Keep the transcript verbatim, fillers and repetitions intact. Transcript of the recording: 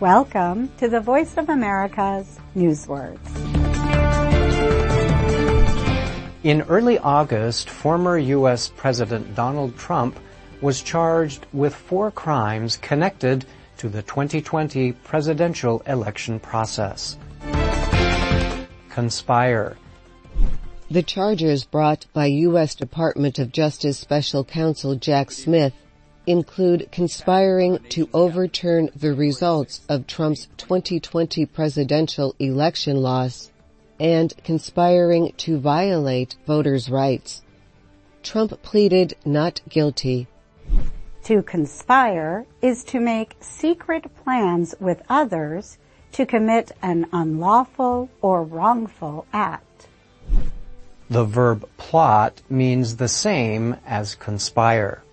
Welcome to the Voice of America's Newswords. In early August, former U S President Donald Trump was charged with four crimes connected to the twenty twenty presidential election process. Conspire. The charges brought by U S Department of Justice Special Counsel Jack Smith include conspiring to overturn the results of Trump's twenty twenty presidential election loss and conspiring to violate voters' rights. Trump pleaded not guilty. To conspire is to make secret plans with others to commit an unlawful or wrongful act. The verb plot means the same as conspire.